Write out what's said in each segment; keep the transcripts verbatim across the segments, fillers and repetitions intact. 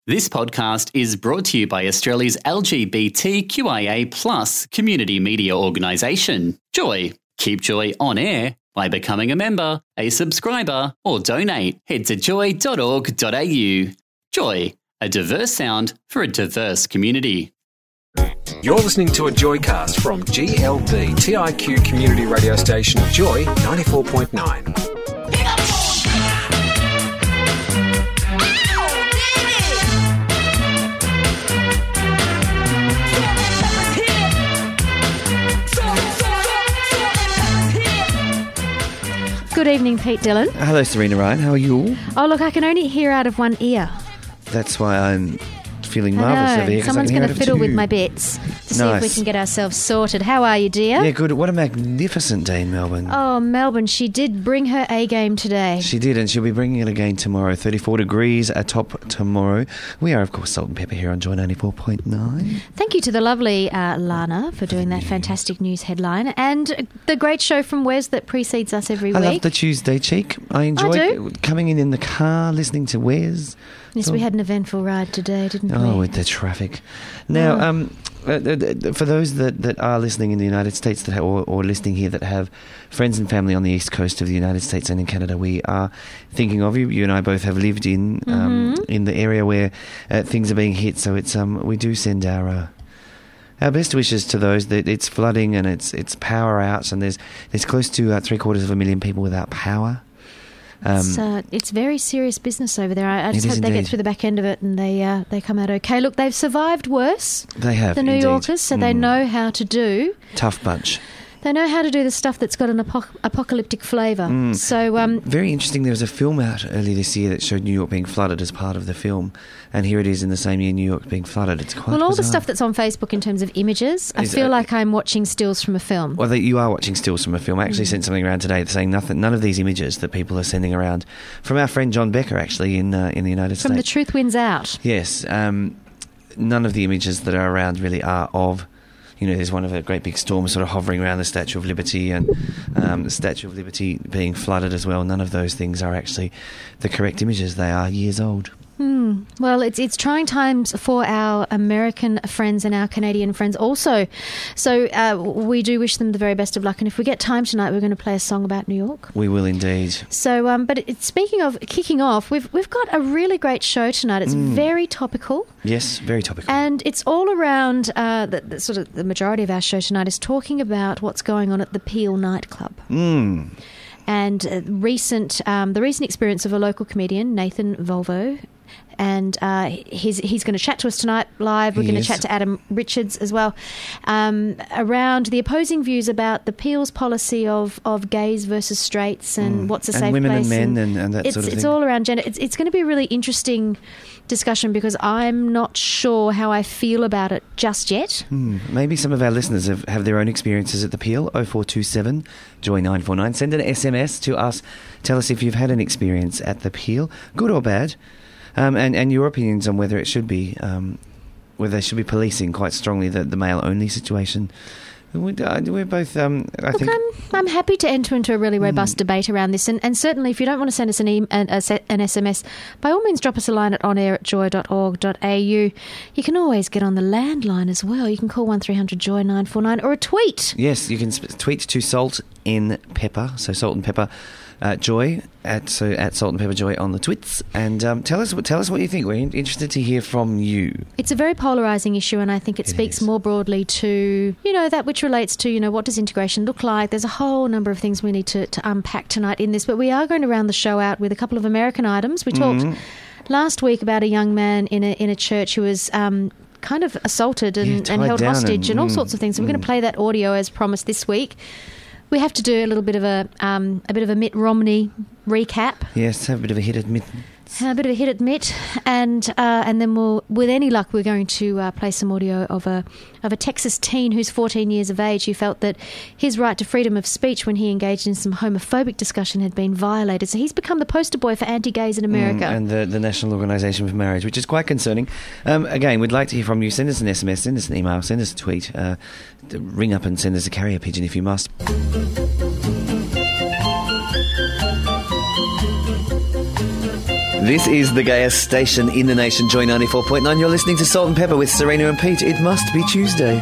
This podcast is brought to you by Australia's L G B T Q I A plus community media organisation, Joy. Keep Joy on air by becoming a member, a subscriber, or donate. Head to joy dot org dot a u. Joy, a diverse sound for a diverse community. You're listening to a Joycast from G L B T I Q community radio station Joy ninety-four point nine. Good evening, Pete Dillon. Hello, Serena Ryan. How are you all? Oh, look, I can only hear out of one ear. That's why I'm feeling I marvellous know. over here. Someone's going to fiddle with my bits to see Nice. if we can get ourselves sorted. How are you, dear? Yeah, good. What a magnificent day in Melbourne. Oh, Melbourne, she did bring her A game today. She did, and she'll be bringing it again tomorrow. thirty-four degrees atop tomorrow. We are, of course, Salt and Pepper here on Joy ninety-four point nine. Thank you to the lovely uh, Lana for doing that fantastic news headline and the great show from Wes that precedes us every I week. love the Tuesday cheek. I enjoyed do. coming in in the car, listening to Wes. Yes, we had an eventful ride today, didn't Oh, we? with the traffic. Now, Oh. um, uh, uh, for those that, that are listening in the United States that ha- or, or listening here that have friends and family on the east coast of the United States and in Canada, we are thinking of you. You and I both have lived in um, Mm-hmm. in the area where uh, things are being hit. So it's um, we do send our uh, our best wishes to those that it's flooding and it's it's power outs, and there's there's close to uh, three quarters of a million people without power. Um, It's, uh, it's very serious business over there. I, I just It hope is they get indeed. through the back end of it and they uh, they come out okay. Look, they've survived worse, they have the New indeed. Yorkers, so they Mm. know how to do. Tough bunch. They know how to do the stuff that's got an apoc- apocalyptic flavour. Mm. So, um, Very interesting. There was a film out earlier this year that showed New York being flooded as part of the film, and here it is in the same year New York being flooded. It's quite well, all the bizarre. stuff that's on Facebook in terms of images, I Is feel it- like I'm watching stills from a film. Well, they, you are watching stills from a film. I actually sent something around today saying nothing. None of these images that people are sending around from our friend John Becker, actually in uh, in the United From the States. Truth Wins Out. Yes, um, none of the images that are around really are of. You know, there's one of a great big storm sort of hovering around the Statue of Liberty, and um, the Statue of Liberty being flooded as well. None of those things are actually the correct images. They are years old. Hmm. Well, it's it's trying times for our American friends and our Canadian friends also. So uh, we do wish them the very best of luck. And if we get time tonight, we're going to play a song about New York. We will indeed. So, um, but it, speaking of kicking off, we've we've got a really great show tonight. It's very topical. Yes, very topical. And it's all around, uh, the, the sort of the majority of our show tonight is talking about what's going on at the Peel nightclub. Mm. And uh, recent, um, the recent experience of a local comedian, Nathan Volvo, and uh, he's he's going to chat to us tonight live. We're He going to is. chat to Adam Richards as well, um, around the opposing views about the Peel's policy of, of gays versus straights and Mm. what's a And safe women and place. men and- and that it's, sort of It's thing. all around gender. It's, it's going to be a really interesting discussion because I'm not sure how I feel about it just yet. Hmm. Maybe some of our listeners have, have their own experiences at the Peel. oh four two seven Joy nine four nine. Send an S M S to us. Tell us if you've had an experience at the Peel, good or bad, um, and, and your opinions on whether it should be, um, whether they should be policing quite strongly the, the male-only situation. We, uh, we're both, um, I Look, think... I'm, I'm happy to enter into a really robust debate around this. And, and certainly, if you don't want to send us an, e- an, a se- an S M S, by all means, drop us a line at onair at joy dot org dot a u. You can always get on the landline as well. You can call one three hundred joy nine four nine or a tweet. Yes, you can sp- tweet to Salt in Pepper, so Salt and Pepper uh, Joy at so at Salt and Pepper Joy on the twits, and um, tell us what tell us what you think. We're in- interested to hear from you. It's a very polarising issue, and I think it, It speaks is. more broadly to, you know, that which relates to, you know, what does integration look like? There's a whole number of things we need to, to unpack tonight in this, but we are going to round the show out with a couple of American items. We talked Mm-hmm. last week about a young man in a in a church who was um, kind of assaulted and, Yeah, and tied held down hostage and, and- all mm, sorts of things. So we're going mm. to play that audio as promised this week. We have to do a little bit of a um, a bit of a Mitt Romney recap. Yes, have a bit of a hit at mid. A bit of a hit at Mitt, and uh, and then we'll, with any luck, we're going to uh, play some audio of a of a Texas teen who's fourteen years of age who felt that his right to freedom of speech when he engaged in some homophobic discussion had been violated. So he's become the poster boy for anti-gays in America. Mm, and the, the National Organisation for Marriage, which is quite concerning. Um, again, we'd like to hear from you. Send us an S M S, send us an email, send us a tweet. Uh, ring up and send us a carrier pigeon if you must. This is the gayest station in the nation, Joy ninety-four point nine. You're listening to Salt and Pepper with Serena and Pete. It must be Tuesday.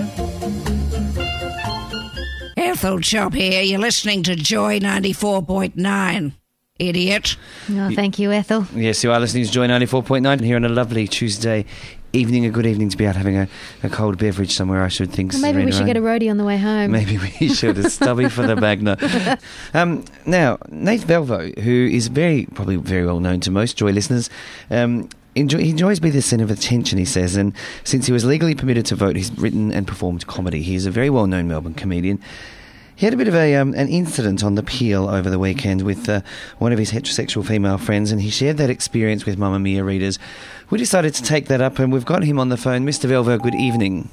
Ethel Chop here. You're listening to Joy ninety-four point nine. Idiot. Oh, thank you, Ethel. Yes, you are listening to Joy ninety-four point nine here on a lovely Tuesday evening. A good evening to be out having a, a cold beverage somewhere, I should think. Well, maybe Serena, we should right? get a roadie on the way home. Maybe we should. A stubby for the Magna. Um, now, Nath Belvo, who is very, probably very well known to most Joy listeners, um, enjoy, he enjoys being the centre of attention, he says, and since he was legally permitted to vote, he's written and performed comedy. He is a very well-known Melbourne comedian. He had a bit of a um, an incident on the Peel over the weekend with uh, one of his heterosexual female friends, and he shared that experience with Mamma Mia readers. We decided to take that up, and we've got him on the phone. Mister Velvo, good evening.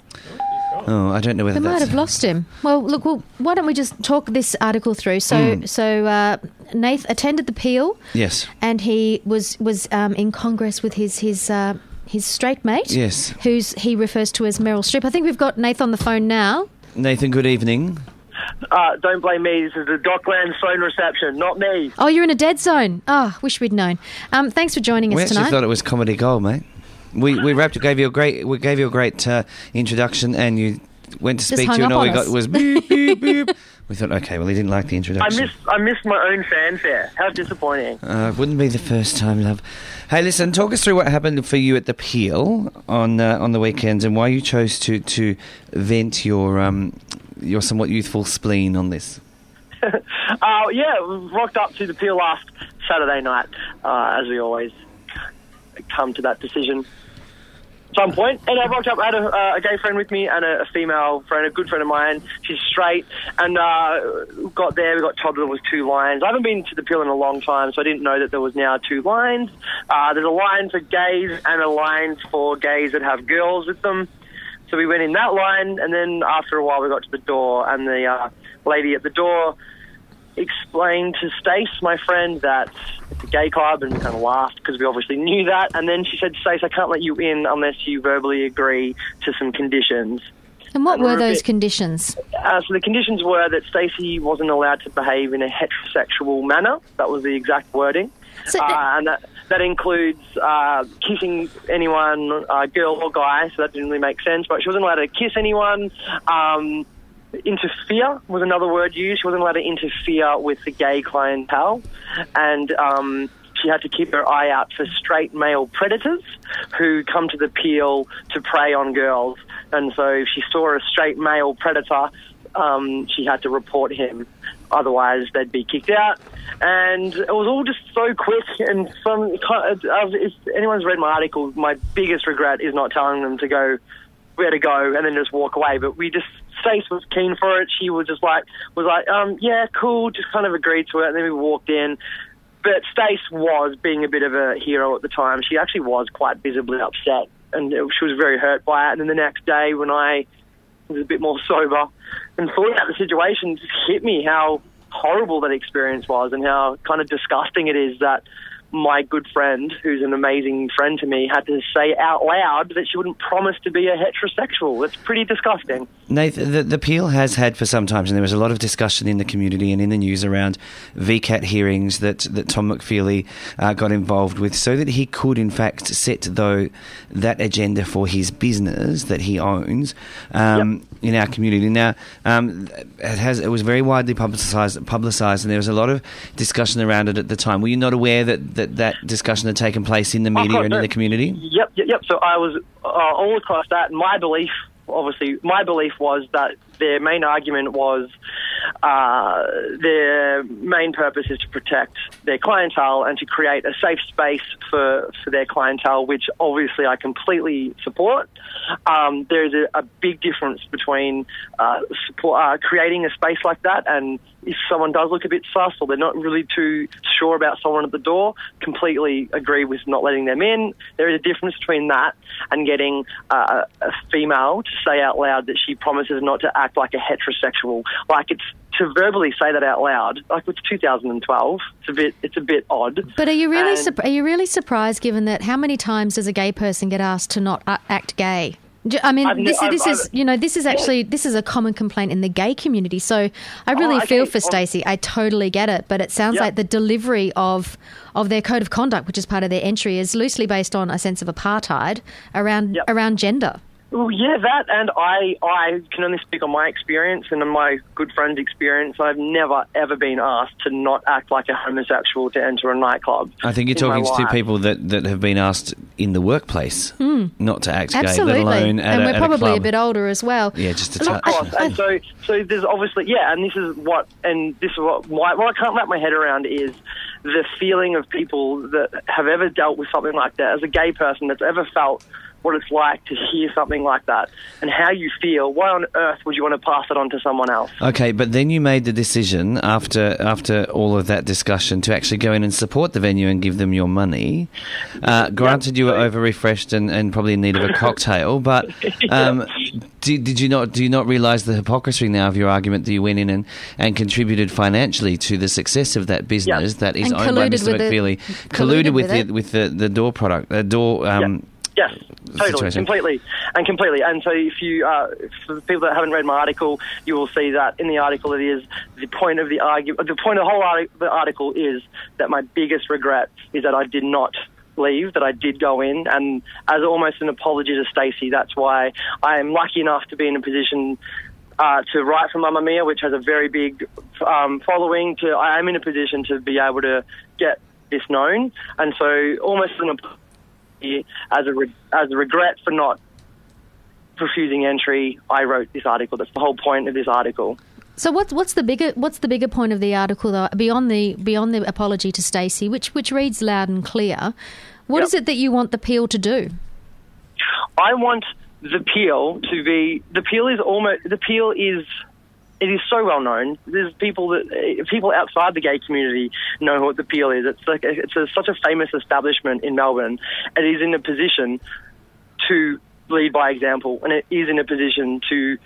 Oh, I don't know whether we that's... might have lost him. Well, look, well, why don't we just talk this article through? So, mm. so uh, Nath attended the Peel. Yes. And he was was um, in Congress with his his uh, his straight mate. Yes. Who's he refers to as Meryl Streep. I think we've got Nath on the phone now. Nathan, good evening. Uh, don't blame me. This is the Docklands phone reception, not me. Oh, you're in a dead zone. Oh, wish we'd known. Um, thanks for joining us we tonight. We actually thought it was comedy gold, mate. We we wrapped, gave you a great we gave you a great uh, introduction, and you went to Just speak to you, and all we us. got was beep beep beep. We thought, okay, well, he didn't like the introduction. I missed I missed my own fanfare. How disappointing. Uh, wouldn't be the first time, love. Hey, listen, talk us through what happened for you at the Peel on uh, on the weekends, and why you chose to to vent your um your somewhat youthful spleen on this. uh, yeah, we rocked up to the Peel last Saturday night, uh, as we always come to that decision at some point. And I rocked up, I had a, uh, a gay friend with me and a, a female friend, a good friend of mine. She's straight. And uh, got there, we got told there was two lines. I haven't been to the Peel in a long time, so I didn't know that there was now two lines. Uh, there's a line for gays and a line for gays that have girls with them. So we went in that line, and then after a while we got to the door, and the uh, lady at the door explained to Stace, my friend, that it's a gay club, and we kind of laughed because we obviously knew that. And then she said, Stace, I can't let you in unless you verbally agree to some conditions. And what and were we're those bit, conditions? Uh, so the conditions were that Stacey wasn't allowed to behave in a heterosexual manner. That was the exact wording. So uh, and that, that includes uh, kissing anyone, uh, girl or guy, so that didn't really make sense. But she wasn't allowed to kiss anyone. Um, interfere was another word used. She wasn't allowed to interfere with the gay clientele. And um, she had to keep her eye out for straight male predators who come to the Peel to prey on girls. And so if she saw a straight male predator, um, she had to report him. Otherwise, they'd be kicked out. And it was all just so quick. And from if anyone's read my article, my biggest regret is not telling them to go where to go and then just walk away. But we just, Stace was keen for it. She was just like, was like, um, yeah, cool, just kind of agreed to it. And then we walked in. But Stace was being a bit of a hero at the time. She actually was quite visibly upset, and she was very hurt by it. And then the next day when I was a bit more sober and thought about the situation, it just hit me how horrible that experience was and how kind of disgusting it is that my good friend, who's an amazing friend to me, had to say out loud that she wouldn't promise to be a heterosexual. That's pretty disgusting. Nathan, the, the Peel has had for some time, and there was a lot of discussion in the community and in the news around V CAT hearings that, that Tom McFeely uh, got involved with so that he could, in fact, set though that agenda for his business that he owns um, yep. in our community. Now, um, it, has, it was very widely publicised, publicised, and there was a lot of discussion around it at the time. Were you not aware that that, that discussion had taken place in the media oh, and in the community? Yep, yep, yep. So I was uh, all across that. My belief, obviously, my belief was that their main argument was uh, their main purpose is to protect their clientele and to create a safe space for, for their clientele, which obviously I completely support. Um, there's a, a big difference between uh, support, uh, creating a space like that, and if someone does look a bit sus or they're not really too sure about someone at the door, completely agree with not letting them in. There is a difference between that and getting uh, a female to say out loud that she promises not to act like a heterosexual. Like, it's to verbally say that out loud, like it's two thousand twelve. It's a bit, it's a bit odd. But are you really, and, su- are you really surprised, given that how many times does a gay person get asked to not uh, act gay? Do- I mean, I've- this, I've- this is I've- you know this is actually this is a common complaint in the gay community. So I really Oh, okay. feel for Well- Stacey. I totally get it, but it sounds Yeah. like the delivery of of their code of conduct, which is part of their entry, is loosely based on a sense of apartheid around Yep. around gender. Well, yeah, that, and I, I can only speak on my experience and on my good friend's experience. I've never, ever been asked to not act like a homosexual to enter a nightclub. I think you're in my talking to life. people that, that have been asked in the workplace not to act Absolutely, gay, let alone at and a, we're at a probably a, club. bit older as well. Yeah, just a Look, touch. Of course, and so, so there's obviously, yeah, and this is what, and this is what, why, what I can't wrap my head around is the feeling of people that have ever dealt with something like that, as a gay person that's ever felt what it's like to hear something like that and how you feel. Why on earth would you want to pass it on to someone else? Okay, but then you made the decision after after all of that discussion to actually go in and support the venue and give them your money. Uh, granted, you were over refreshed and, and probably in need of a cocktail, but um, did, did you not do you not realise the hypocrisy now of your argument that you went in and, and contributed financially to the success of that business Yeah. that is And owned by colluded Mister with it- McFeely, colluded colluded with with the it. with the, the door product, uh, door. Um, Yes, totally, situation. completely, and completely. And so, if you, uh, for the people that haven't read my article, you will see that in the article it is the point of the argument. The point of the whole arti- the article is that my biggest regret is that I did not leave, that I did go in, and as almost an apology to Stacey, that's why I am lucky enough to be in a position uh, to write for Mamma Mia, which has a very big um, following. To I am in a position to be able to get this known, and so almost an apology as a re- as a regret for not refusing entry, I wrote this article. That's the whole point of this article. So what's what's the bigger what's the bigger point of the article though, beyond the beyond the apology to Stacey, which which reads loud and clear? What Yep. is it that you want the Peel to do? I want the Peel to be the Peel is almost the Peel is it is so well known. There's people that eh, people outside the gay community know what the Peel is. It's like it's a, such a famous establishment in Melbourne. It is in a position to lead by example, and it is in a position to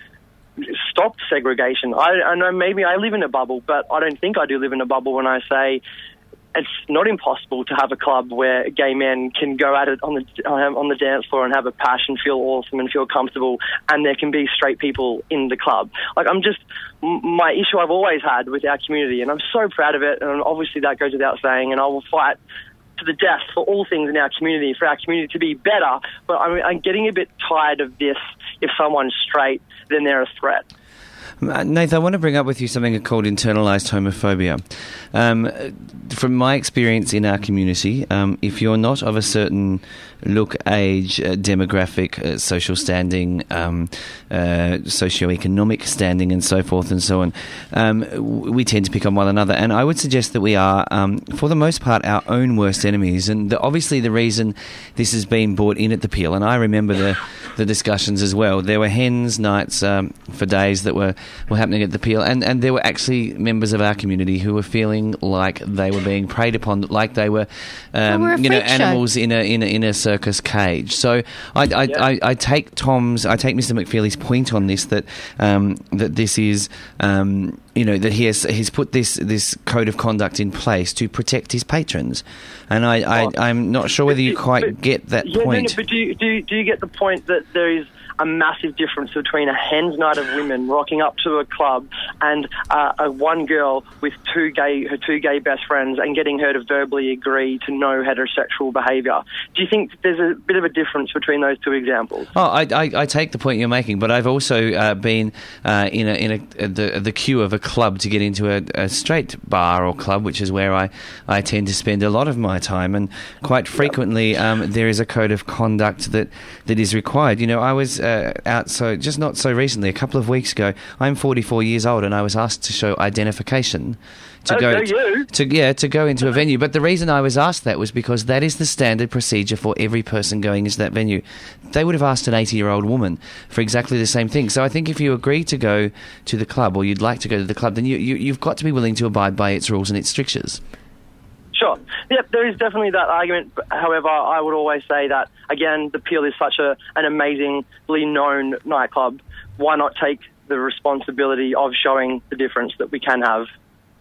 stop segregation. I, I know maybe I live in a bubble, but I don't think I do live in a bubble when I say it's not impossible to have a club where gay men can go at it on the um, on the dance floor and have a passion, feel awesome and feel comfortable, and there can be straight people in the club. Like I'm just, m- my issue I've always had with our community, and I'm so proud of it, and obviously that goes without saying, and I will fight to the death for all things in our community, for our community to be better, but I'm, I'm getting a bit tired of this. If someone's straight, then they're a threat. Nath, I want to bring up with you something called internalised homophobia. Um, from my experience in our community, um, if you're not of a certain look, age, uh, demographic, uh, social standing, um, uh, socioeconomic standing, and so forth and so on, um, we tend to pick on one another. And I would suggest that we are, um, for the most part, our own worst enemies. And the, obviously the reason this has been brought in at the Peel, and I remember the, the discussions as well, there were hens nights um, for days that were, were happening at the Peel, and, and there were actually members of our community who were feeling like they were being preyed upon, like they were, um, we're a you know, freak show. animals in a in a, in a circus cage. So I I, Yeah. I I take Tom's, I take Mister McFeely's point on this, that um, that this is. Um, you know, that he has he's put this, this code of conduct in place to protect his patrons, and I, I Oh. I'm not sure whether you But- quite but- get that yeah, point. No, no, but do you, do, you, do you get the point that there is a massive difference between a hen's night of women rocking up to a club and uh, a one girl with two gay her two gay best friends and getting her to verbally agree to no heterosexual behaviour? Do you think there's a bit of a difference between those two examples? Oh, I, I, I take the point you're making, but I've also uh, been uh, in a in a the the queue of a club to get into a, a straight bar or club, which is where I, I tend to spend a lot of my time, and quite frequently um, there is a code of conduct that, that is required. You know, I was uh, out so just not so recently, a couple of weeks ago. I'm forty-four years old, and I was asked to show identification. To Oh, go go you. to yeah to go into a venue, but the reason I was asked that was because that is the standard procedure for every person going into that venue. They would have asked an eighty-year-old woman for exactly the same thing. So I think if you agree to go to the club, or you'd like to go to the club, then you, you you've got to be willing to abide by its rules and its strictures. Sure. Yep, there is definitely that argument. However, I would always say that, again, the Peel is such a an amazingly known nightclub. Why not take the responsibility of showing the difference that we can have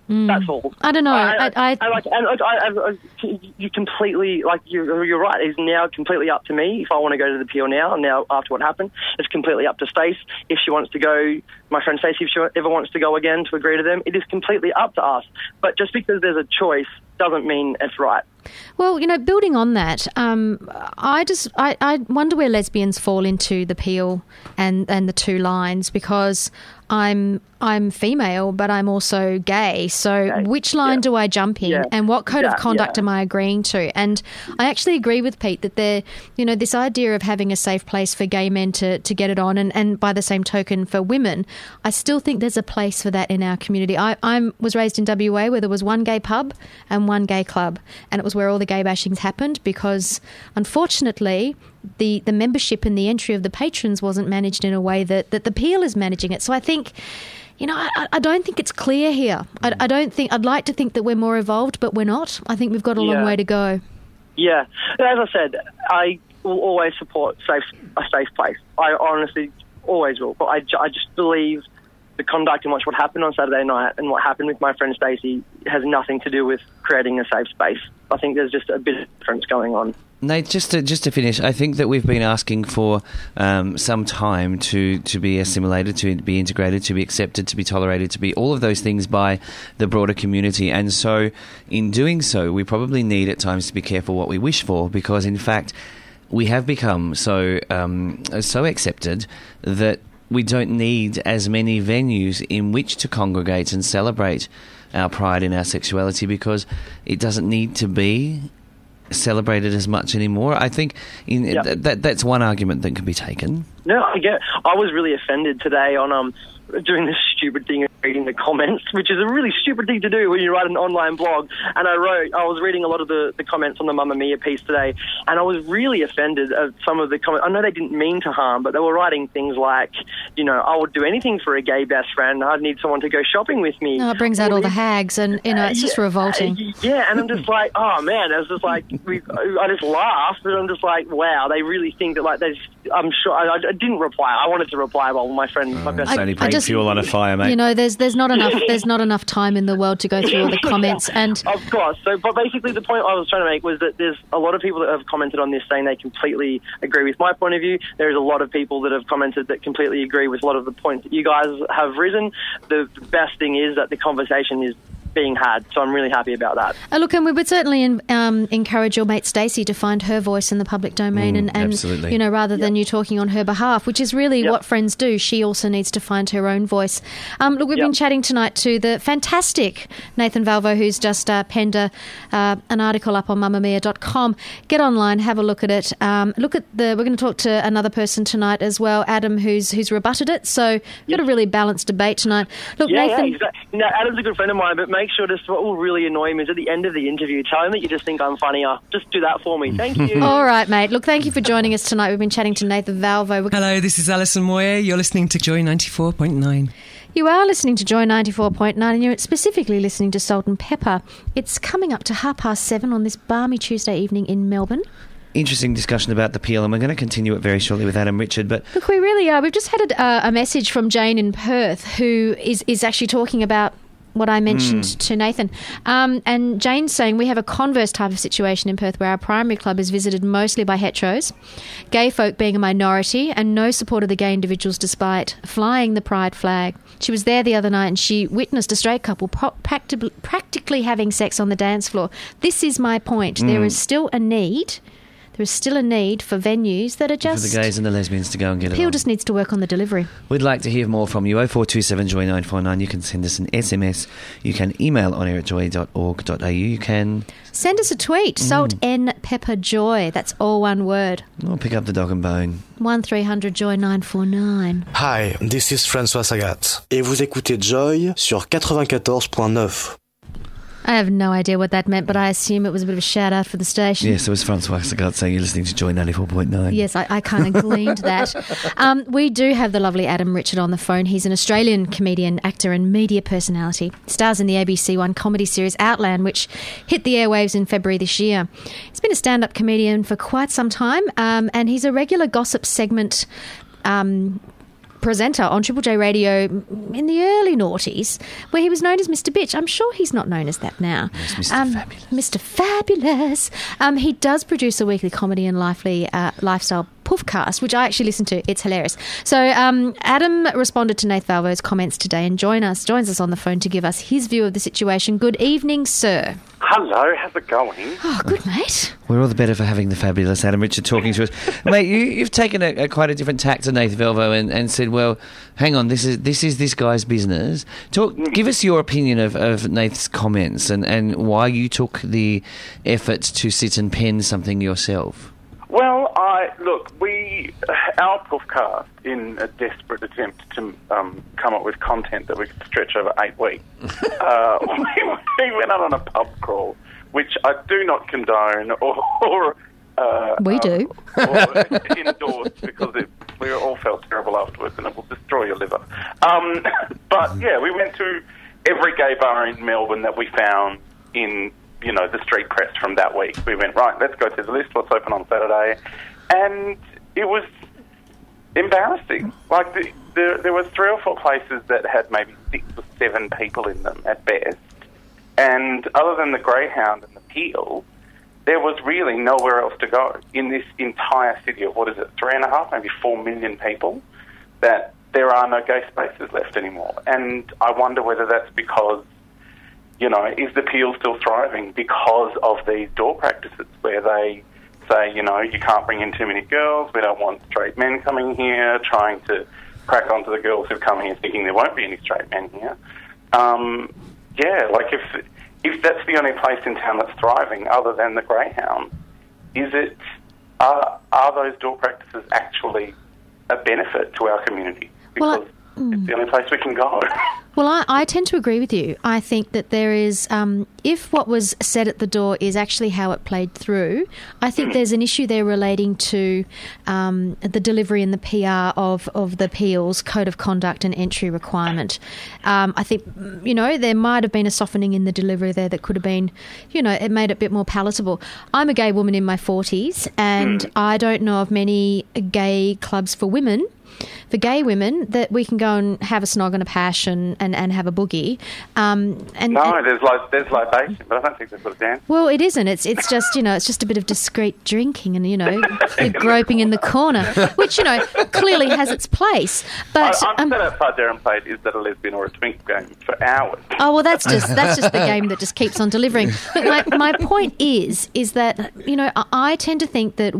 Mm. That's all. I don't know. I, I, I, I, I like, and I, I, I, you completely, like, you're, you're right. It's now completely up to me if I want to go to the Peel now. Now, after what happened, it's completely up to Stace if she wants to go. My friend Stacey, if she ever wants to go again to agree to them, it is completely up to us. But just because there's a choice doesn't mean it's right. Well, you know, building on that, um, I just I, I wonder where lesbians fall into the Peel and, and the two lines, because I'm I'm female, but I'm also gay. So Okay. which line Yeah. do I jump in, Yeah. and what code Yeah, of conduct yeah. am I agreeing to? And I actually agree with Pete that there, you know, this idea of having a safe place for gay men to, to get it on, and, and by the same token for women, I still think there's a place for that in our community. I I'm, was raised in W A where there was one gay pub and one gay club, and it was where all the gay bashings happened, because unfortunately the, the membership and the entry of the patrons wasn't managed in a way that, that the Peel is managing it. So I think, you know, I, I don't think it's clear here. I, I don't think, I'd like to think that we're more evolved, but we're not. I think we've got a long Yeah. way to go. Yeah. As I said, I will always support safe a safe place. I honestly always will. But I, ju- I just believe the conduct and what what happened on Saturday night and what happened with my friend Stacey has nothing to do with creating a safe space. I think there's just a bit of difference going on. Nate, just to, just to finish, I think that we've been asking for um, some time to, to be assimilated, to be integrated, to be accepted, to be tolerated, to be all of those things by the broader community. And so in doing so, we probably need at times to be careful what we wish for, because in fact we have become so um, so accepted that we don't need as many venues in which to congregate and celebrate our pride in our sexuality, because it doesn't need to be celebrated as much anymore. I think in, Yep. th- that that's one argument that can be taken. No, I get. I was really offended today on um doing this stupid thing of reading the comments, which is a really stupid thing to do when you write an online blog. And I wrote, I was reading a lot of the, the comments on the Mamma Mia piece today, and I was really offended at some of the comments. I know they didn't mean to harm, but they were writing things like, you know, I would do anything for a gay best friend. I'd need someone to go shopping with me. No, it brings out all the hags, and, you know, it's just Yeah, revolting. uh, Yeah, and I'm just like, oh man, I was just like, we, I just laughed, and I'm just like, wow, they really think that, like, they. I'm sure I, I didn't reply. I wanted to reply while my friend, my best It's friend. only I putting just- fuel on a fire, mate. You know, there's there's not enough there's not enough time in the world to go through all the comments, and Of course. So, but basically, the point I was trying to make was that there's a lot of people that have commented on this saying they completely agree with my point of view. There's a lot of people that have commented that completely agree with a lot of the points that you guys have risen. The best thing is that the conversation is being had, so I'm really happy about that. Uh, look, and we would certainly um, encourage your mate Stacey to find her voice in the public domain, Mm, and, and absolutely. you know, rather than you talking on her behalf, which is really Yep. what friends do. She also needs to find her own voice. Um, look, we've Yep. been chatting tonight to the fantastic Nathan Valvo, who's just uh, penned a, uh, an article up on mamma mia dot com. Get online, have a look at it. Um, look at the. We're going to talk to another person tonight as well, Adam, who's who's rebutted it. So we've got a really balanced debate tonight. Look, Yeah, Nathan. yeah, exactly. No, Adam's a good friend of mine, but make sure just what will really annoy him is at the end of the interview, tell him that you just think I'm funnier. Just do that for me. Thank you. All right, mate. Look, thank you for joining us tonight. We've been chatting to Nathan Valvo. We're Hello, this is Alison Moyer. You're listening to Joy ninety-four point nine. You are listening to Joy ninety-four point nine, and you're specifically listening to Salt and Pepper. It's coming up to half past seven on this balmy Tuesday evening in Melbourne. Interesting discussion about the Peel, and we're going to continue it very shortly with Adam Richard. But Look, we really are. We've just had a, a message from Jane in Perth, who is, is actually talking about what I mentioned Mm. to Nathan. Um, and Jane's saying we have a converse type of situation in Perth where our primary club is visited mostly by heteros, gay folk being a minority, and no support of the gay individuals despite flying the pride flag. She was there the other night and she witnessed a straight couple pro- practi- practically having sex on the dance floor. This is my point. Mm. There is still a need. There is still a need for venues that are for just... the gays and the lesbians to go and get it Peel on. just needs to work on the delivery. We'd like to hear more from you. oh four two seven joy nine four nine. You can send us an S M S. You can email on air at joy dot org dot a u. You can Send us a tweet, Salt N Pepper Joy. That's all one word. oh, pick up the dog and bone. one three hundred joy nine four nine. Hi, this is François Sagat. Et vous écoutez Joy sur quatre-vingt-quatorze point neuf. I have no idea what that meant, but I assume it was a bit of a shout out for the station. Yes, it was Francois Sagat saying you're listening to Joy ninety-four point nine. Yes, I, I kind of gleaned that. Um, we do have the lovely Adam Richard on the phone. He's an Australian comedian, actor and media personality. Stars in the A B C One comedy series Outland, which hit the airwaves in February this year. He's been a stand-up comedian for quite some time, um, and he's a regular gossip segment um presenter on Triple J Radio in the early noughties, where he was known as Mister Bitch. I'm sure he's not known as that now. Yes, Mister Um, Fabulous. Mister Fabulous. Um, he does produce a weekly comedy and lively uh, lifestyle Puffcast, which I actually listen to. It's hilarious. So um, Adam responded to Nath Valvo's comments today and join us, joins us on the phone to give us his view of the situation. Good evening, sir. Hello, how's it going? Oh, good, mate. We're all the better for having the fabulous Adam Richard talking to us. Mate, you, you've taken a, a quite a different tack to Nath Valvo and, and said, well, hang on, this is this is this guy's business. Talk, give us your opinion of, of Nath's comments and, and why you took the effort to sit and pen something yourself. Well, I look, we, our Puffcast, in a desperate attempt to um, come up with content that we could stretch over eight weeks, uh, we, we went out on a pub crawl, which I do not condone or... or uh, We do. Um, or endorse, because it, we all felt terrible afterwards and it will destroy your liver. Um, but, yeah, we went to every gay bar in Melbourne that we found in... you know, the street press from that week. We went, right, let's go through the list, what's open on Saturday. And it was embarrassing. Like, the, the, there was three or four places that had maybe six or seven people in them at best. And other than the Greyhound and the Peel, there was really nowhere else to go in this entire city of, what is it, three and a half, maybe four million people, that there are no gay spaces left anymore. And I wonder whether that's because, you know, is the Peel still thriving because of these door practices where they say, you know, you can't bring in too many girls, we don't want straight men coming here, trying to crack onto the girls who've come here thinking there won't be any straight men here. Um, yeah, like if if that's the only place in town that's thriving other than the Greyhound, is it, are, are those door practices actually a benefit to our community? Because Well, I- it's the only place we can go. Well, I, I tend to agree with you. I think that there is, um, if what was said at the door is actually how it played through, I think there's an issue there relating to um, the delivery and the P R of, of the Peel's code of conduct and entry requirement. Um, I think, you know, there might have been a softening in the delivery there that could have been, you know, it made it a bit more palatable. I'm a gay woman in my forties, and mm. I don't know of many gay clubs for women. For gay women, that we can go and have a snog and a pash and, and, and have a boogie. Um, and, no, and, there's like there's libation, but I don't think they've got a dance. Well, it isn't. It's it's just, you know, it's just a bit of discreet drinking and, you know, the groping in the corner, which, you know, clearly has its place. But I, I'm um, sat outside there and played Is That a Lesbian or a Twink game for hours. Oh, well, that's just that's just the game that just keeps on delivering. But my, my point is, is that, you know, I, I tend to think that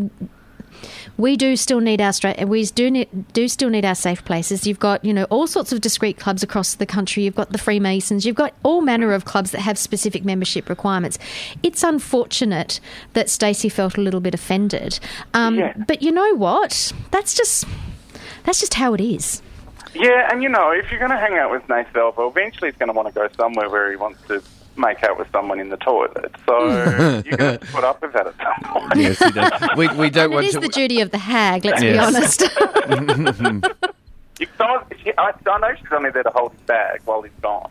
we do still need our straight. We do need, do still need our safe places. You've got, you know, all sorts of discrete clubs across the country. You've got the Freemasons. You've got all manner of clubs that have specific membership requirements. It's unfortunate that Stacey felt a little bit offended, um, yeah. but you know what? That's just that's just how it is. Yeah, and you know, if you're going to hang out with Nath Valvo, eventually he's going to want to go somewhere where he wants to make out with someone in the toilet. So you're going to put up with that at some point. Yes, he does. We, we don't And want it is to... the duty of the hag, let's Yes. be honest. You, someone, she, I, I know she's only there to hold his bag while he's gone.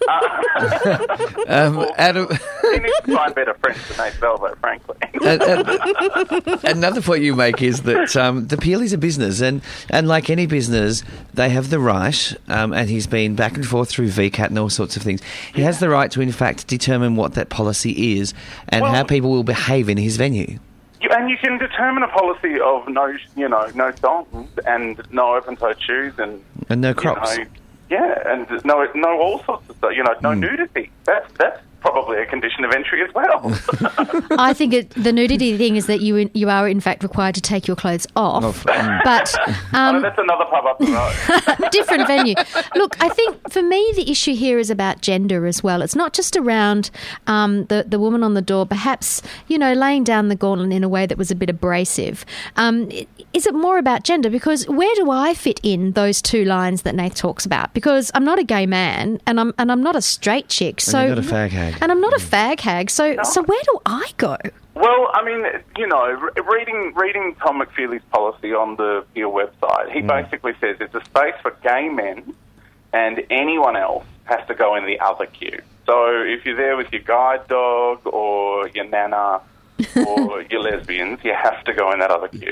Uh, Um, well, Adam, he needs to find better friends than Nath Valvo, frankly. and- and another point you make is that um, the Peel is a business, and, and like any business, they have the right, um, and he's been back and forth through V CAT and all sorts of things. He has the right to, in fact, determine what that policy is and Well- how people will behave in his venue. You, and you can determine a policy of no, you know, no songs and no open-toed shoes and And no you crops. know, yeah, and no, no, all sorts of stuff. You know, no Mm. nudity. That's that's probably a condition of entry as well. I think it, the nudity thing is that you you are in fact required to take your clothes off, Off, mm. but oh, um, that's another pub up the road. different venue. Look, I think for me the issue here is about gender as well. It's not just around um, the the woman on the door, perhaps, you know, laying down the gauntlet in a way that was a bit abrasive. Um, is it more about gender? Because where do I fit in those two lines that Nath talks about? Because I'm not a gay man and I'm and I'm not a straight chick. So And you're not a fag hag. And I'm not a fag hag. So so where do I go? Well, I mean, you know, re- reading reading Tom McFeely's policy on the Peel website, he basically says it's a space for gay men and anyone else has to go in the other queue. So if you're there with your guide dog or your nana or your lesbians, you have to go in that other queue.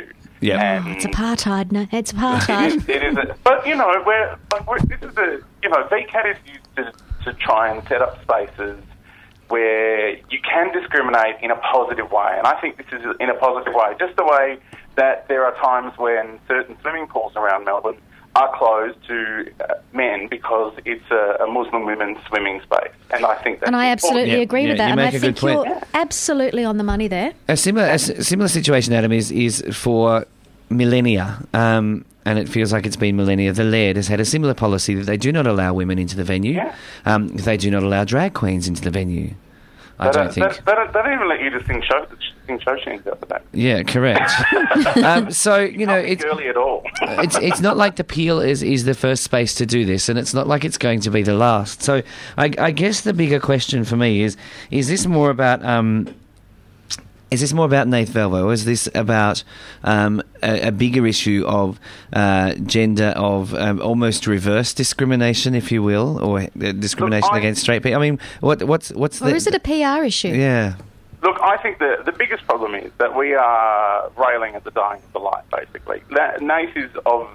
Yeah. Oh, it's apartheid. No, it's apartheid. It is, it is a, but, you know, we're, like, we're, this is a, you know, V CAT is used to, to try and set up spaces where you can discriminate in a positive way. And I think this is in a positive way, just the way that there are times when certain swimming pools around Melbourne are closed to uh, men because it's a, a Muslim women's swimming space. And I think that's And I absolutely Yeah, agree yeah, with that. you And I make a think good point. you're absolutely on the money there. A similar, a s- similar situation, Adam, is is for millennia, um, and it feels like it's been millennia. The Laird has had a similar policy that they do not allow women into the venue. Yeah. Um, they do not allow drag queens into the venue. I They don't don't, think. they, they, don't, they don't even let you to sing show, sing show tunes out the back. Yeah, correct. um, so you know, Not it's girly at all. it's it's not like the Peel is, is the first space to do this, and it's not like it's going to be the last. So I, I guess the bigger question for me is: is this more about um, is this more about Nath Valvo, or is this about um, a, a bigger issue of uh, gender, of um, almost reverse discrimination, if you will, or uh, discrimination Look, I- against straight people? I mean, what what's what's Or the is it a P R issue? yeah? Look, I think the, the biggest problem is that we are railing at the dying of the light, basically. Na- Nath is of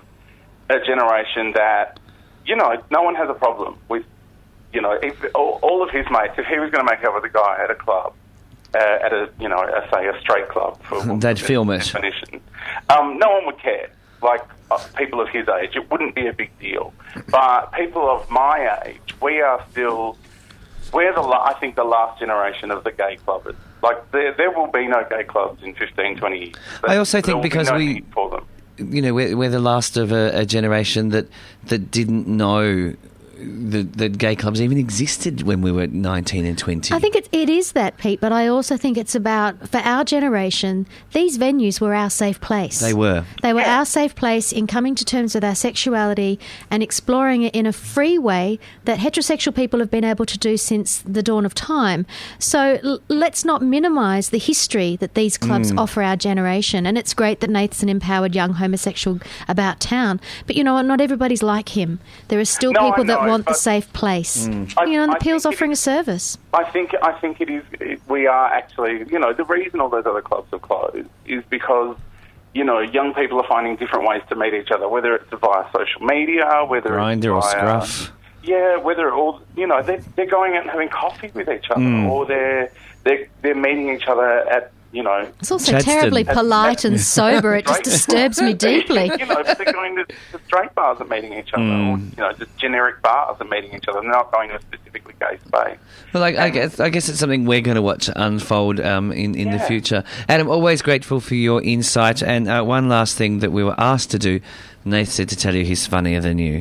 a generation that, you know, no one has a problem with, you know, if all, all of his mates, if he was going to make out with a guy at a club, uh, at a, you know, a, say a straight club, for They'd film it. definition, um, no one would care. Like uh, people of his age, it wouldn't be a big deal. But people of my age, we are still, we're the, la- I think, the last generation of the gay clubbers. Like, there, there will be no gay clubs in fifteen, twenty years. I also There think will be because no we- need for them. you know, we're, we're the last of a, a generation that that didn't know that, that gay clubs even existed when we were nineteen and twenty. I think it, it is that, Pete, but I also think it's about, for our generation, these venues were our safe place. They were. They were our safe place in coming to terms with our sexuality and exploring it in a free way that heterosexual people have been able to do since the dawn of time. So l- let's not minimise the history that these clubs Mm. offer our generation. And it's great that Nath's an empowered young homosexual about town. But, you know what, not everybody's like him. There are still No, I people that know, want the but- safe place. Mm. I- You know, and the I Peel's think it offering a is- service. I think I think it is. It, we are actually, you know, the reason all those other clubs have closed is because, you know, young people are finding different ways to meet each other, whether it's via social media, whether Grindr or it's via, Scruff. Yeah, whether all, you know, they're, they're going out and having coffee with each other, Mm. or they're they're they're meeting each other at, you know. It's also Chadston. terribly polite and sober. It just Straight- disturbs me deeply. you know, but they're going to, to straight bars and meeting each other, Mm. or, you know, just generic bars and meeting each other. They're not going to a specifically gay space. Well, I, I guess I guess it's something we're going to watch unfold um, in in the Yeah. future. Adam, always grateful for your insight. And uh, one last thing that we were asked to do, Nath said to tell you he's funnier than you.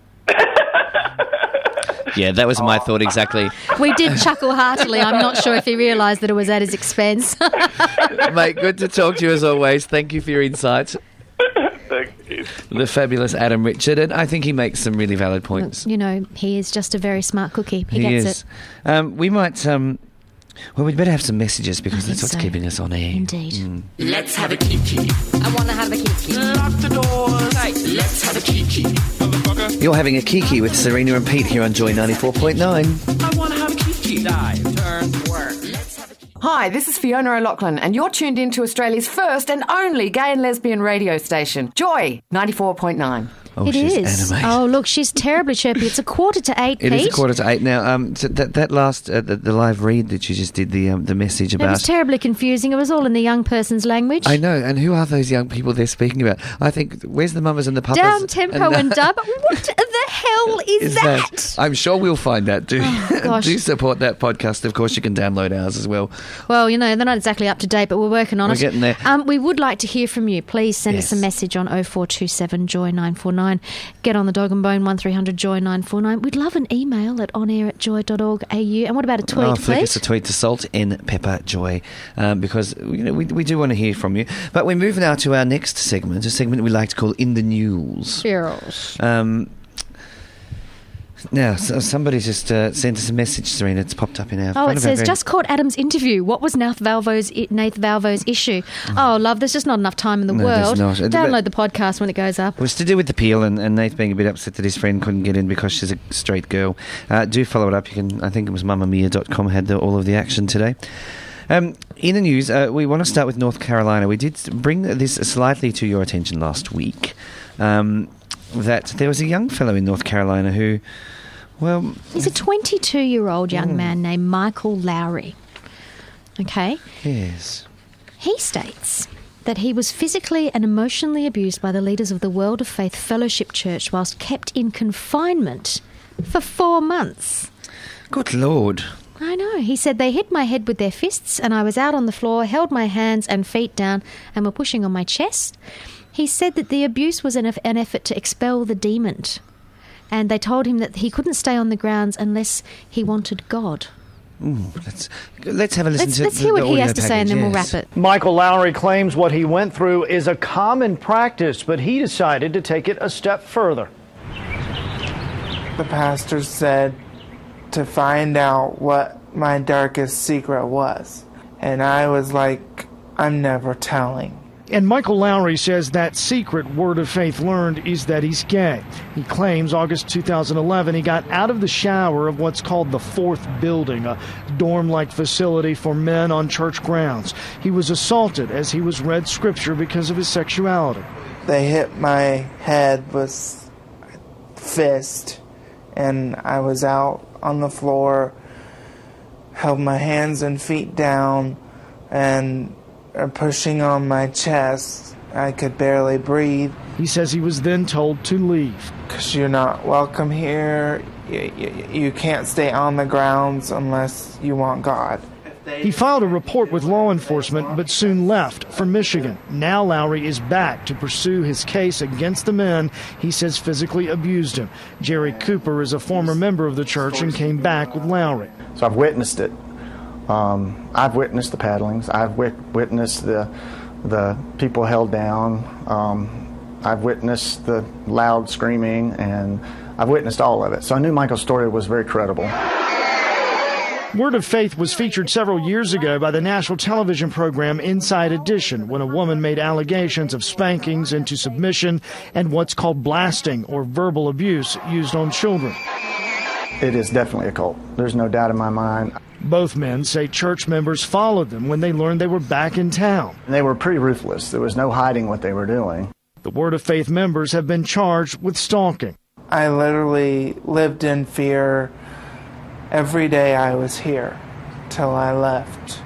Yeah, that was my thought exactly. We did chuckle heartily. I'm not sure if he realised that it was at his expense. Mate, good to talk to you as always. Thank you for your insights. Thank you. The fabulous Adam Richard, and I think he makes some really valid points. You know, he is just a very smart cookie. He, He gets is. it. Um, we might. Um, well, we'd better have some messages because I that's think what's so. keeping us on air. Indeed. Mm. Let's have a kiki. I want to have a kiki. Lock the doors. Hey, let's have a kiki. Motherfucker. You're having a kiki with Serena and Pete here on Joy ninety-four point nine. I want to have a kiki. Dive, turn, work. Let's have a kiki. Hi, this is Fiona O'Loughlin, and you're tuned in to Australia's first and only gay and lesbian radio station, Joy ninety-four point nine. Oh, It she's is. animated. Oh, look, she's terribly chirpy. It's a quarter to eight, It Pete. is a quarter to eight now. Um, so that that last uh, the, the live read that you just did, the um, the message It was about. terribly confusing. It was all in the young person's language. I know, and who are those young people they're speaking about? I think where's the mamas and the papas? Down tempo and dub. What the hell is, Is that? that? I'm sure we'll find that. Do Oh, gosh. do support that podcast. Of course, you can download ours as well. Well, you know, they're not exactly up to date, but we're working on We're it. getting there. Um, we would like to hear from you. Please send Yes. us a message on oh four two seven Joy nine four nine. Get on the dog and bone one three hundred Joy nine four nine. We'd love an email at onair at joy dot org dot a u. And what about a tweet, oh, flick please? us a tweet to Salt and Pepper Joy, um, because you know we, we do want to hear from you. But we move now to our next segment, a segment we like to call In the News. Yes. Um, now, so somebody just uh, sent us a message, Serena. It's popped up in our. Oh, front it of our says, very- just caught Adam's interview. What was Nath Valvo's, Nath Valvo's issue? Oh, love, there's just not enough time in the No, there's world. not. Uh, Download the podcast when it goes up. It was to do with the Peel and, and Nate being a bit upset that his friend couldn't get in because she's a straight girl. Uh, do follow it up. You can. I think it was mamamia dot com had the, all of the action today. Um, in the news, uh, we want to start with North Carolina. We did bring this slightly to your attention last week, um, that there was a young fellow in North Carolina who, well... He's a twenty-two-year-old young Mm. man named Michael Lowry. Okay? Yes. He states that he was physically and emotionally abused by the leaders of the World of Faith Fellowship Church whilst kept in confinement for four months. Good Lord. I know. He said they hit my head with their fists and I was out on the floor, held my hands and feet down and were pushing on my chest. He said that the abuse was an, an effort to expel the demon. And they told him that he couldn't stay on the grounds unless he wanted God. Ooh, let's, let's have a listen Let's, to let's the, hear what the he has audio to say and then we'll package, wrap yes. it. Michael Lowry claims what he went through is a common practice, but he decided to take it a step further. The pastor said to find out what my darkest secret was. And I was like, I'm never telling. And Michael Lowry says that secret Word of Faith learned is that he's gay. He claims August two thousand eleven he got out of the shower of what's called the Fourth Building, a dorm-like facility for men on church grounds. He was assaulted as he was read scripture because of his sexuality. They hit my head with a fist, and I was out on the floor, held my hands and feet down, and pushing on my chest. I could barely breathe. He says he was then told to leave. Because you're not welcome here. You, you, you can't stay on the grounds unless you want God. He filed a report with law enforcement, but soon left for Michigan. Now Lowry is back to pursue his case against the men he says physically abused him. Jerry Cooper is a former member of the church and came back with Lowry. So I've witnessed it. Um, I've witnessed the paddlings. I've wit- witnessed the the people held down. Um, I've witnessed the loud screaming, and I've witnessed all of it. So I knew Michael's story was very credible. Word of Faith was featured several years ago by the national television program Inside Edition when a woman made allegations of spankings into submission and what's called blasting or verbal abuse used on children. It is definitely a cult. There's no doubt in my mind. Both men say church members followed them when they learned they were back in town. They were pretty ruthless. There was no hiding what they were doing. The Word of Faith members have been charged with stalking. I literally lived in fear every day I was here till I left.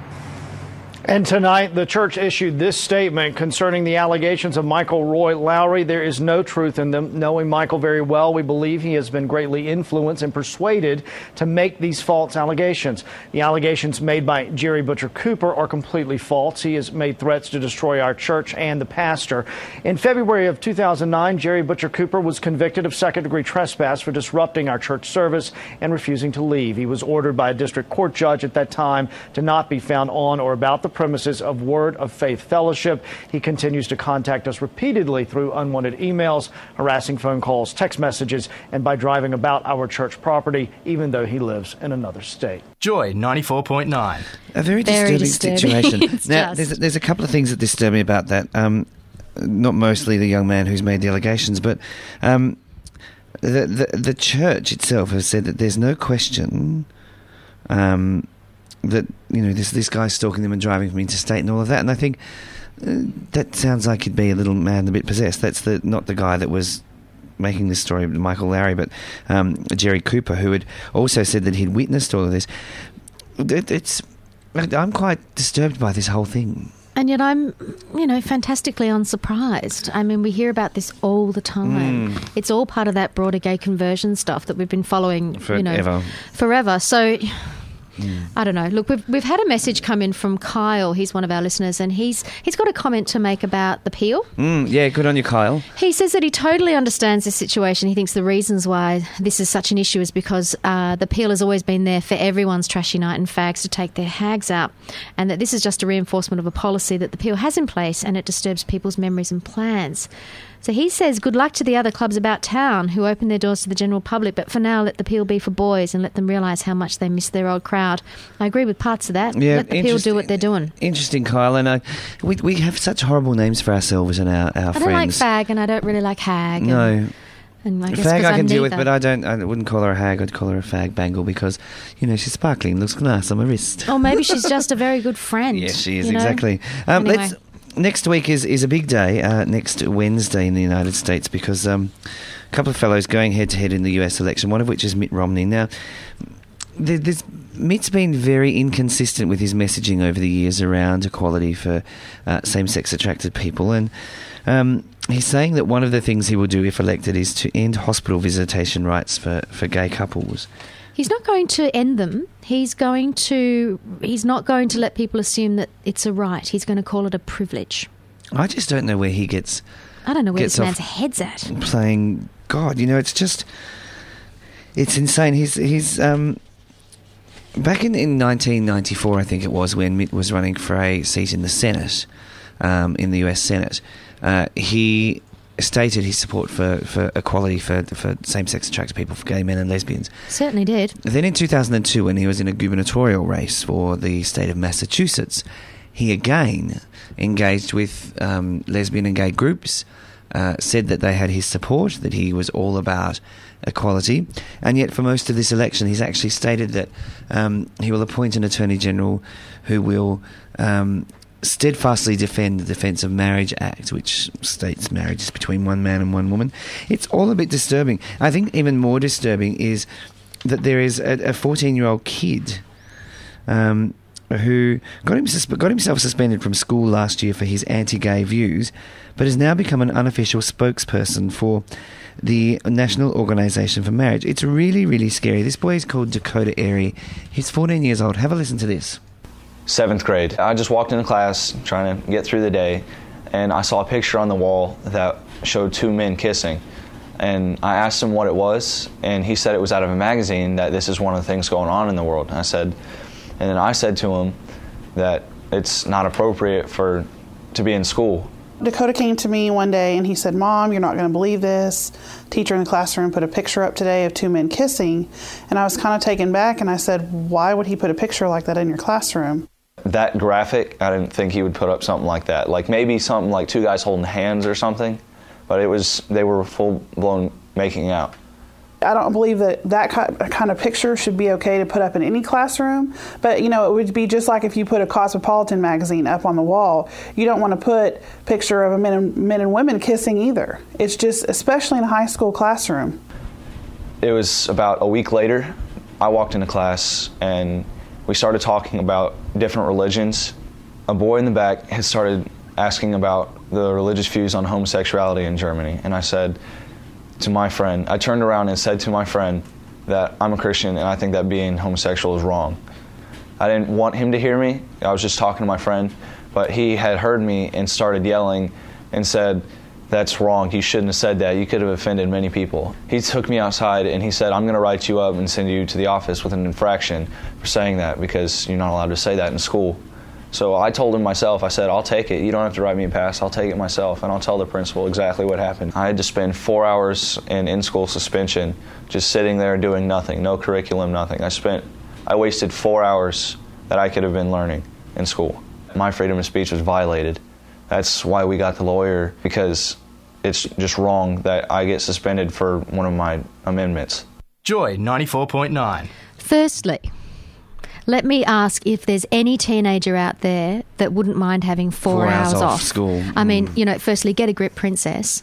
And tonight, the church issued this statement concerning the allegations of Michael Roy Lowry. There is no truth in them. Knowing Michael very well, we believe he has been greatly influenced and persuaded to make these false allegations. The allegations made by Jerry Butcher Cooper are completely false. He has made threats to destroy our church and the pastor. In February of two thousand nine, Jerry Butcher Cooper was convicted of second-degree trespass for disrupting our church service and refusing to leave. He was ordered by a district court judge at that time to not be found on or about the premises of Word of Faith Fellowship. He continues to contact us repeatedly through unwanted emails, harassing phone calls, text messages, and by driving about our church property, even though he lives in another state. Joy ninety-four point nine. A very, Very disturbing, disturbing. situation. It's Now, just- there's, there's a couple of things that disturb me about that. Um, not mostly the young man who's made the allegations, but um, the, the the church itself has said that there's no question um, that, you know, this this guy's stalking them and driving from interstate and all of that. And I think uh, that sounds like he'd be a little mad and a bit possessed. That's the not the guy that was making this story, Michael Lowry, but um, Jerry Cooper, who had also said that he'd witnessed all of this. It, it's I'm quite disturbed by this whole thing. And yet I'm, you know, fantastically unsurprised. I mean, we hear about this all the time. Mm. It's all part of that broader gay conversion stuff that we've been following, you know, Forever. forever. So, I don't know. Look, we've we've had a message come in from Kyle. He's one of our listeners, and he's he's got a comment to make about the Peel. Mm, yeah, good on you, Kyle. He says that he totally understands this situation. He thinks the reasons why this is such an issue is because uh, the Peel has always been there for everyone's trashy night and fags to take their hags out, and that this is just a reinforcement of a policy that the Peel has in place, and it disturbs people's memories and plans. So he says good luck to the other clubs about town who open their doors to the general public, but for now let the Peel be for boys and let them realise how much they miss their old crowd. I agree with parts of that. Yeah, let the Peel interesting- do what they're doing. Interesting, Kyle. And I, we we have such horrible names for ourselves and our, our I friends. don't like fag and I don't really like hag. No. And, And I guess fag 'cause I I'm can deal with, neither. but I don't. I wouldn't call her a hag. I'd call her a fag bangle because, you know, she's sparkling, looks nice on my wrist. Or maybe she's just a very good friend. Yes, she is, you know? exactly. Um, Anyway. let's, next week is, is a big day, uh, next Wednesday in the United States, because um, a couple of fellows going head-to-head in the U S election, one of which is Mitt Romney. Now, there, there's, Mitt's been very inconsistent with his messaging over the years around equality for uh, same-sex attracted people, and um, he's saying that one of the things he will do if elected is to end hospital visitation rights for, for gay couples. He's not going to end them. He's going to. He's not going to let people assume that it's a right. He's going to call it a privilege. I just don't know where he gets. I don't know where gets this man's off head's at. Playing God, you know, it's just, it's insane. He's he's um, back in, in nineteen ninety-four, I think it was, when Mitt was running for a seat in the Senate, um, in the U S Senate. Uh, he stated his support for, for equality for for same-sex attracted people, for gay men and lesbians. Certainly did. Then in two thousand two, when he was in a gubernatorial race for the state of Massachusetts, he again engaged with um, lesbian and gay groups, uh, said that they had his support, that he was all about equality, and yet for most of this election he's actually stated that um, he will appoint an Attorney General who will um, steadfastly defend the Defence of Marriage Act, which states marriage is between one man and one woman. It's all a bit disturbing. I think even more disturbing is that there is a fourteen-year-old kid um, who got, him sus- got himself suspended from school last year for his anti-gay views, but has now become an unofficial spokesperson for the National Organisation for Marriage. It's really, really scary. This boy is called Dakota Airy. He's fourteen years old. Have a listen to this. Seventh grade. I just walked into class trying to get through the day, and I saw a picture on the wall that showed two men kissing. And I asked him what it was, and he said it was out of a magazine, that this is one of the things going on in the world. And I said, and then I said to him that it's not appropriate for to be in school. Dakota came to me one day and he said, "Mom, you're not going to believe this. Teacher in the classroom put a picture up today of two men kissing." And I was kind of taken back, and I said, "Why would he put a picture like that in your classroom?" That graphic, I didn't think he would put up something like that. Like maybe something like two guys holding hands or something, but it was, they were full-blown making out. I don't believe that that kind of picture should be okay to put up in any classroom, but, you know, it would be just like if you put a Cosmopolitan magazine up on the wall. You don't want to put a picture of a men and, men and women kissing either. It's just, especially in a high school classroom. It was about a week later, I walked into class and we started talking about different religions. A boy in the back had started asking about the religious views on homosexuality in Germany, and I said to my friend, I turned around and said to my friend that I'm a Christian and I think that being homosexual is wrong. I didn't want him to hear me. I was just talking to my friend, but he had heard me and started yelling and said, "That's wrong. You shouldn't have said that. You could have offended many people." He took me outside and he said, "I'm going to write you up and send you to the office with an infraction for saying that, because you're not allowed to say that in school." So I told him myself, I said, "I'll take it. You don't have to write me a pass. I'll take it myself, and I'll tell the principal exactly what happened." I had to spend four hours in in-school suspension, just sitting there doing nothing, no curriculum, nothing. I spent, I wasted four hours that I could have been learning in school. My freedom of speech was violated. That's why we got the lawyer, because it's just wrong that I get suspended for one of my amendments. Joy ninety-four point nine. Firstly, let me ask if there's any teenager out there that wouldn't mind having four, Four hours hours off off school. I mean, you know, firstly, get a grip, princess.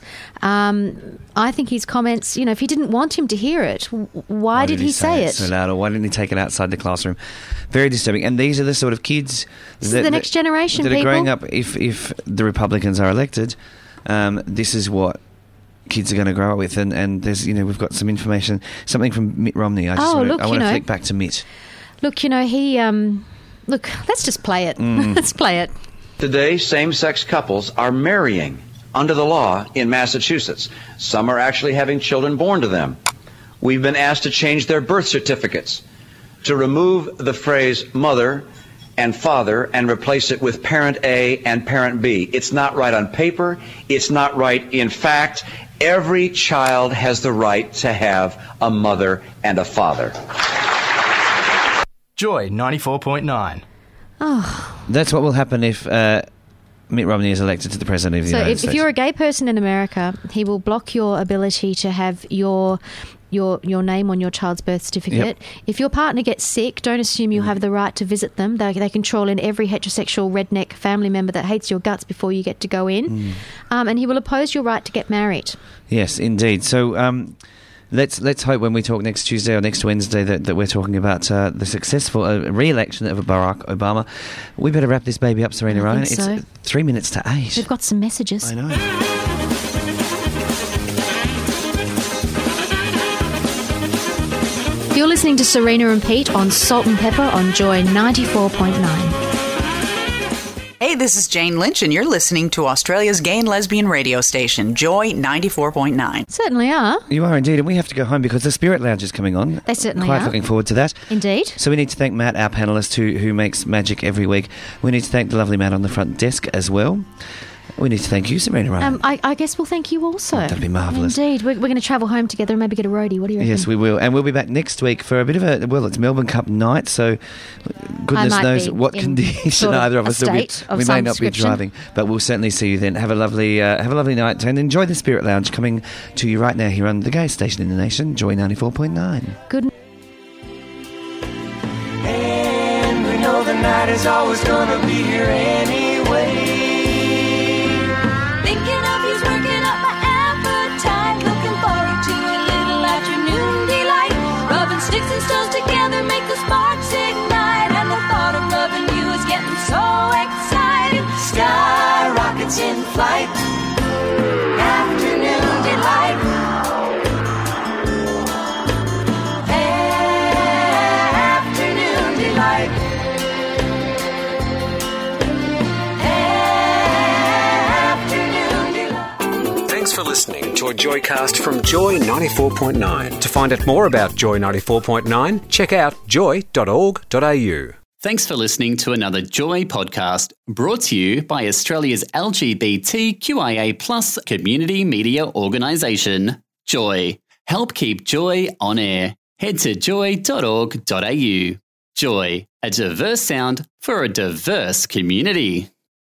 Um, I think his comments, you know, if he didn't want him to hear it, w- why, did, he say it? so loud, or why didn't he take it outside the classroom? Very disturbing. And these are the sort of kids This is that, the next that- generation, that are people. growing up. If if the Republicans are elected, um, this is what kids are going to grow up with. And, and there's, you know, we've got some information, something from Mitt Romney. I just Oh, want look, to, I you want to know. flick back to Mitt. Look, you know, he... Um, look, let's just play it. Mm. Let's play it. Today, same-sex couples are marrying under the law in Massachusetts. Some are actually having children born to them. We've been asked to change their birth certificates, to remove the phrase mother and father and replace it with parent A and parent B. It's not right on paper. It's not right in fact. Every child has the right to have a mother and a father. Joy ninety-four point nine. Oh. That's what will happen if uh, Mitt Romney is elected to the president of the So United if, States. if you're a gay person in America, he will block your ability to have your your your name on your child's birth certificate. Yep. If your partner gets sick, don't assume you have the right to visit them. They, they control in every heterosexual redneck family member that hates your guts before you get to go in. Mm. Um, and he will oppose your right to get married. Yes, indeed. So um, let's let's hope when we talk next Tuesday or next Wednesday that, that we're talking about uh, the successful uh, re-election of Barack Obama. We better wrap this baby up, Serena I Ryan. think It's so. uh, three minutes to eight. We've got some messages. I know. You're listening to Serena and Pete on Salt and Pepper on Joy ninety-four point nine. Hey, this is Jane Lynch, and you're listening to Australia's gay and lesbian radio station, Joy ninety-four point nine. Certainly are. You are indeed, and we have to go home because the Spirit Lounge is coming on. They certainly Quite are. looking forward to that. Indeed. So we need to thank Matt, our panellist, who, who makes magic every week. We need to thank the lovely man on the front desk as well. We need to thank you, Serena Ryan. Um, I, I guess we'll thank you also. That'd be marvellous. Indeed. We're, we're going to travel home together and maybe get a roadie. What do you reckon? Yes, we will. And we'll be back next week for a bit of a, well, it's Melbourne Cup night, so goodness might knows be what in condition sort of either of a us will be. state of We may some not be description. driving, but we'll certainly see you then. Have a lovely uh, have a lovely night and enjoy the Spirit Lounge coming to you right now here on the gayest station in the nation, Joy ninety-four point nine. Good And we know the night is always gonna be here anyway. Thinking of you's working up my appetite. Looking forward to a little afternoon delight. Rubbing sticks and stones together make the sparks ignite. And the thought of loving you is getting so exciting. Sky rockets in flight. Afternoon delight. Afternoon delight. Thanks for listening to a Joycast from Joy ninety-four point nine. To find out more about Joy ninety-four point nine, check out joy dot org dot a u. Thanks for listening to another Joy podcast brought to you by Australia's L G B T Q I A plus community media organisation, Joy. Help keep Joy on air. Head to joy dot org dot a u. Joy, a diverse sound for a diverse community.